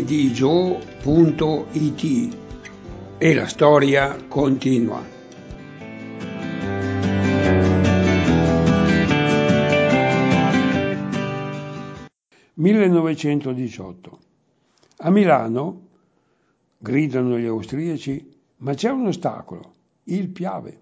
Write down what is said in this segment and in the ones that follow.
Gio.it e la storia continua. (1918) A Milano, gridano gli austriaci, ma c'è un ostacolo, il Piave.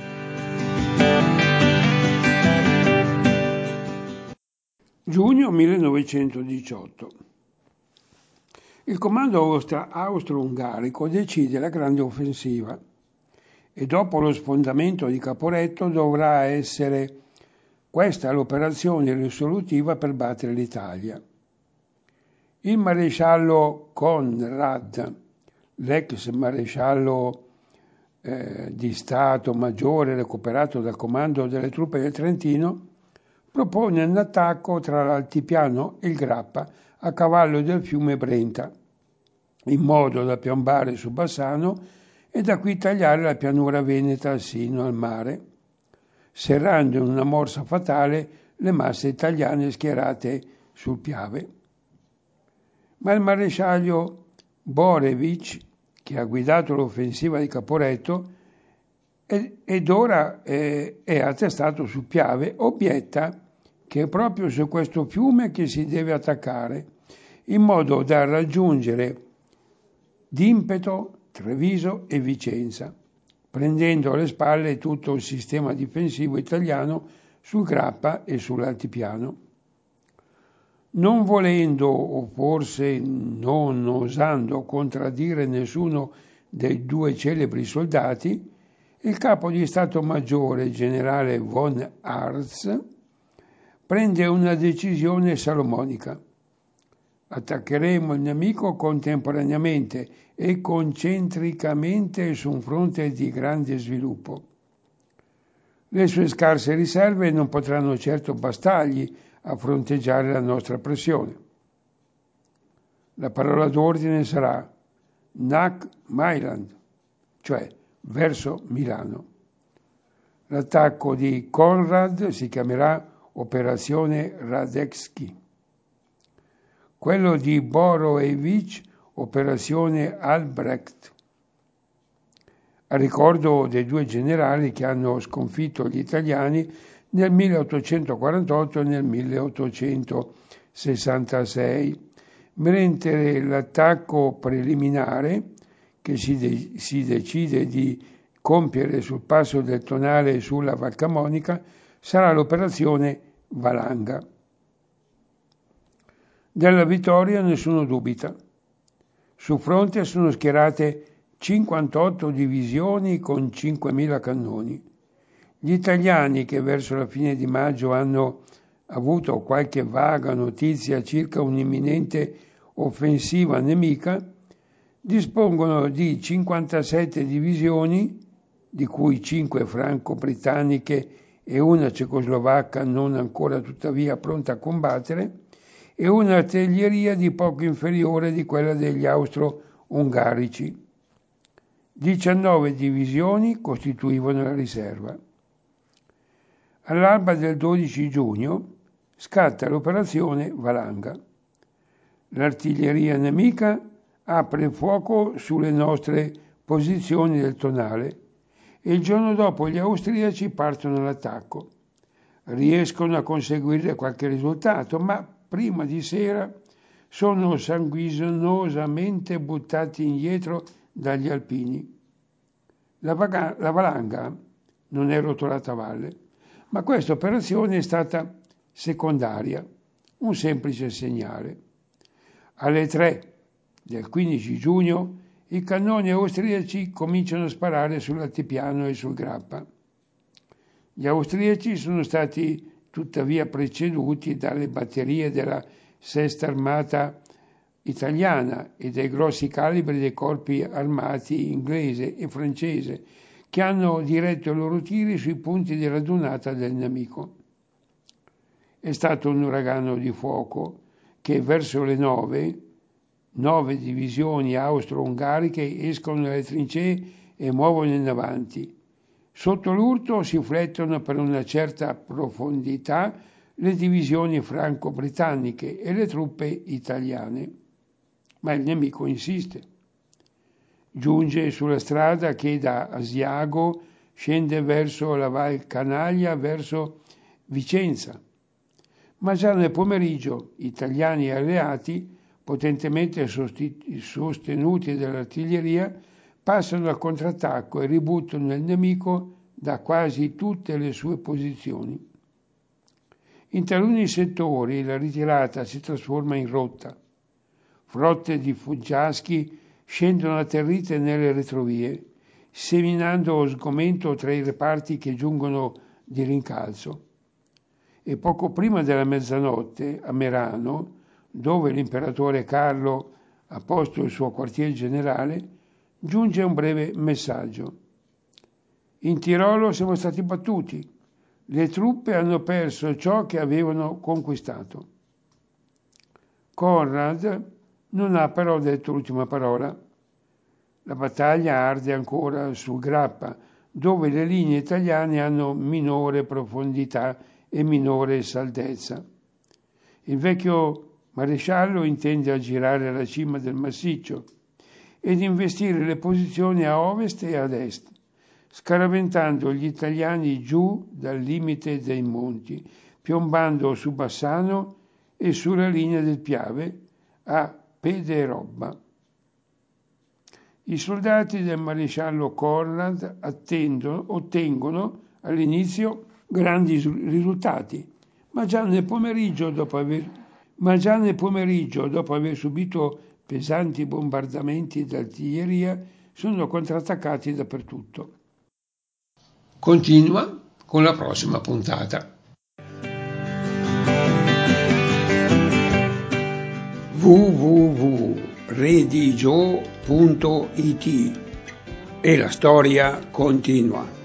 Giugno 1918. Il comando austro-ungarico decide la grande offensiva e dopo lo sfondamento di Caporetto dovrà essere questa l'operazione risolutiva per battere l'Italia. Il maresciallo Conrad, l'ex maresciallo di Stato Maggiore recuperato dal comando delle truppe del Trentino, propone un attacco tra l'Altipiano e il Grappa a cavallo del fiume Brenta, in modo da piombare su Bassano e da qui tagliare la pianura veneta sino al mare, serrando in una morsa fatale le masse italiane schierate sul Piave. Ma il maresciallo Borevich, che ha guidato l'offensiva di Caporetto ed ora è attestato sul Piave, obietta che è proprio su questo fiume che si deve attaccare, in modo da raggiungere d'impeto Treviso e Vicenza, prendendo alle spalle tutto il sistema difensivo italiano sul Grappa e sull'Altipiano. Non volendo, o forse non osando contraddire nessuno dei due celebri soldati, il capo di Stato Maggiore, generale von Arx, prende una decisione salomonica. Attaccheremo il nemico contemporaneamente e concentricamente su un fronte di grande sviluppo. Le sue scarse riserve non potranno certo bastargli a fronteggiare la nostra pressione. La parola d'ordine sarà nach Mailand, cioè verso Milano. L'attacco di Conrad si chiamerà Operazione Radetzky. Quello di Borevich, Operazione Albrecht, a ricordo dei due generali che hanno sconfitto gli italiani nel 1848 e nel 1866, mentre l'attacco preliminare, che si decide di compiere sul passo del Tonale e sulla Val Camonica, sarà l'operazione Valanga. Della vittoria nessuno dubita. Sul fronte sono schierate 58 divisioni con 5.000 cannoni. Gli italiani, che verso la fine di maggio hanno avuto qualche vaga notizia circa un'imminente offensiva nemica, dispongono di 57 divisioni, di cui 5 franco-britanniche e una cecoslovacca non ancora tuttavia pronta a combattere, e un'artiglieria di poco inferiore di quella degli austro-ungarici. 19 divisioni costituivano la riserva. All'alba del 12 giugno scatta l'operazione Valanga. L'artiglieria nemica apre fuoco sulle nostre posizioni del Tonale e il giorno dopo gli austriaci partono all'attacco. Riescono a conseguire qualche risultato, ma prima di sera sono sanguinosamente buttati indietro dagli alpini. La valanga non è rotolata a valle, ma questa operazione è stata secondaria, un semplice segnale. Alle 3 del 15 giugno i cannoni austriaci cominciano a sparare sull'Altipiano e sul Grappa. Gli austriaci sono stati tuttavia preceduti dalle batterie della Sesta Armata italiana e dai grossi calibri dei corpi armati inglese e francese, che hanno diretto i loro tiri sui punti di radunata del nemico. È stato un uragano di fuoco che verso le 9 divisioni austro-ungariche escono dalle trincee e muovono in avanti. Sotto l'urto si flettono per una certa profondità le divisioni franco-britanniche e le truppe italiane. ma il nemico insiste. Giunge sulla strada che da Asiago scende verso la Val Canaglia, verso Vicenza. Ma già nel pomeriggio italiani e alleati, potentemente sostenuti dall'artiglieria, passano al contrattacco e ributtano il nemico da quasi tutte le sue posizioni. In taluni settori la ritirata si trasforma in rotta. Flotte di fuggiaschi scendono atterrite nelle retrovie, seminando sgomento tra i reparti che giungono di rincalzo. E poco prima della mezzanotte, a Merano, dove l'imperatore Carlo ha posto il suo quartier generale, giunge un breve messaggio. In Tirolo siamo stati battuti. Le truppe hanno perso ciò che avevano conquistato. Conrad non ha però detto l'ultima parola. La battaglia arde ancora su Grappa, dove le linee italiane hanno minore profondità e minore saldezza. Il vecchio maresciallo intende aggirare la cima del massiccio ed investire le posizioni a ovest e ad est, scaraventando gli italiani giù dal limite dei monti, piombando su Bassano e sulla linea del Piave a Pederobba. I soldati del maresciallo Conrad ottengono all'inizio grandi risultati, ma già nel pomeriggio, dopo aver subito pesanti bombardamenti d'artiglieria, sono contrattaccati dappertutto. Continua con la prossima puntata. www.redigio.it e la storia continua.